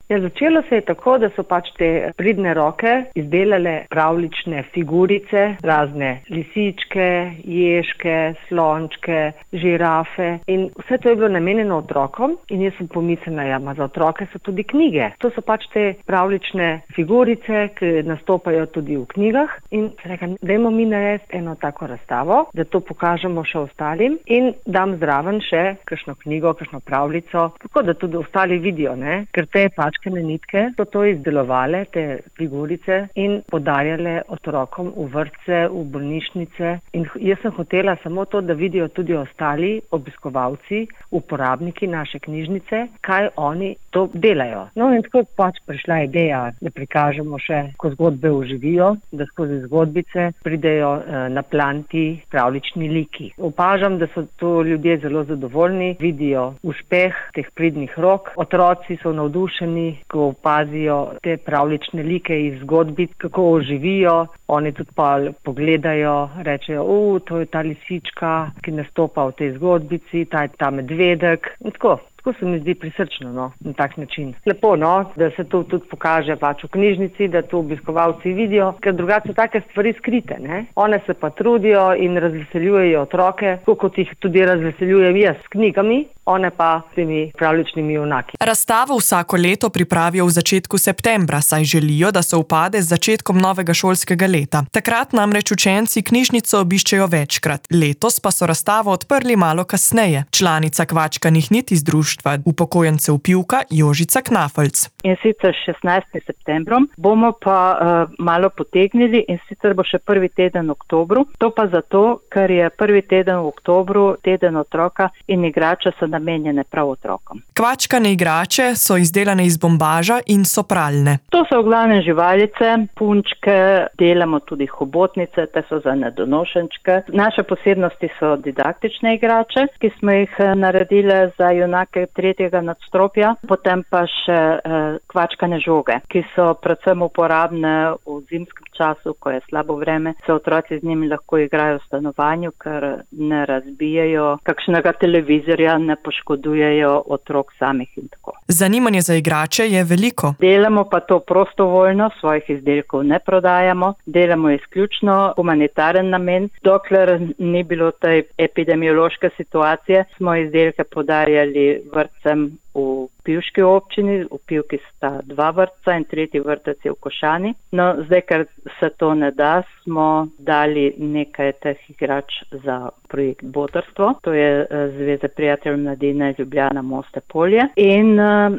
Ja, začelo se je tako, da so pač te pridne roke izdelale pravljične figurice, razne lisičke, ježke, slončke, žirafe in vse to je bilo namenjeno otrokom in jaz sem pomislila, ja, za otroke so tudi knjige. To so pač te pravljične figurice, ki nastopajo tudi v knjigah in rekam, dajmo mi narediti eno tako razstavo, da to pokažemo še ostalim in dam zraven še kakšno knjigo, kakšno pravljico, tako da tudi ostali vidijo, ne? Ker te pačkane nitke so to izdelovale, te figurice in podarjale otrokom v vrtce, v bolnišnice in jaz sem hotela samo to, da vidijo tudi ostali obiskovalci, uporabniki naše knjižnice, kaj oni to delajo. No in tako pač prišla ideja, da prikažemo še, ko zgodbe oživijo, da skozi zgodbice pridejo na plan ti pravljični liki. Opažam, da so to ljudje zelo zadovoljni, vidijo uspeh teh pridnih rok. Otroci so navdušeni, ko opazijo te pravljične like iz zgodbic, kako oživijo. Oni tudi pa pogledajo, rečejo, to je ta lisička, ki nastopa v tej zgodbici, ta medvedek in tako. Tako se mi zdi prisrčno, no, na tak način. Lepo, no, da se to tudi pokaže pač v knjižnici, da to obiskovalci vidijo, ker drugače so take stvari skrite, ne. One se pa trudijo in razveseljujejo otroke, tako kot jih tudi razveseljujem jaz s knjigami, one pa s temi pravljičnimi junaki. Razstavo vsako leto pripravijo v začetku septembra, saj želijo, da se upade z začetkom novega šolskega leta. Takrat namreč učenci knjižnico obiščejo večkrat. Letos pa so razstavo odprli malo kasneje. Članica Kvačkanih nit iz društva upokojencev Pivka Jožica Knafelc. In sicer 16. septembrom bomo pa malo potegnili in sicer bo še prvi teden v oktobru. To pa zato, ker je prvi teden v oktobru teden otroka in igrače so namenjene prav otrokom. Kvačkane igrače so izdelane iz bombaža in so pralne. To so v glavnem živalice, punčke, delamo tudi hobotnice, te so za nedonošenčke. Naše posebnosti so didaktične igrače, ki smo jih naredile za junake tretjega nadstropja, potem pa še kvačkane žoge, ki so predvsem uporabne v zimskem času, ko je slabo vreme, se otroci z njimi lahko igrajo v stanovanju, ker ne razbijajo kakšnega televizorja, ne poškodujejo otrok samih in tako. Zanimanje za igrače je veliko. Delamo pa to prostovoljno, svojih izdelkov ne prodajamo, delamo izključno humanitaren namen. Dokler ni bilo tej epidemiološke situacije, smo izdelke podarjali vrtcem v Pivški občini, v Pivki sta 2 vrtca in 3. vrtec je v Košani. No, zdaj, ker se to ne da, smo dali nekaj teh igrač za projekt Botrstvo, to je Zveza prijateljev mladine Ljubljana Moste Polje in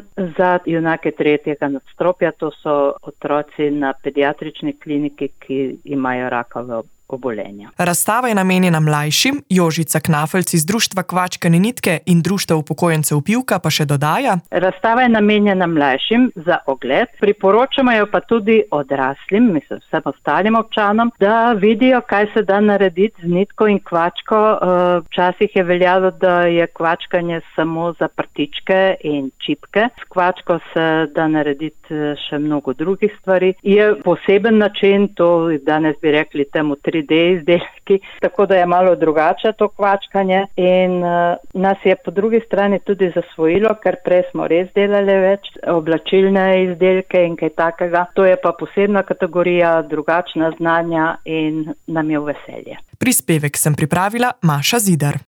za junake 3. nadstropja, to so otroci na pediatrični kliniki, ki imajo rakave obolenja. Razstava je namenjena mlajšim, Jožica Knafelc iz društva Kvačkane nitke in društva upokojencev Pivka pa še dodaja. Razstava je namenjena mlajšim za ogled, priporočamo jo pa tudi odraslim, mislim vsem ostalim občanom, da vidijo, kaj se da narediti z nitko in kvačko. Včasih je veljalo, da je kvačkanje samo za prtičke in čipke. S kvačko se da narediti še mnogo drugih stvari. Je poseben način, to danes bi rekli temu 3D izdelki, tako da je malo drugače to kvačkanje in nas je po drugi strani tudi zasvojilo, ker prej smo res delali več oblačilne izdelke in kaj takega. To je pa posebna kategorija, drugačna znanja in nam je v veselje. Prispevek sem pripravila Maša Zidar.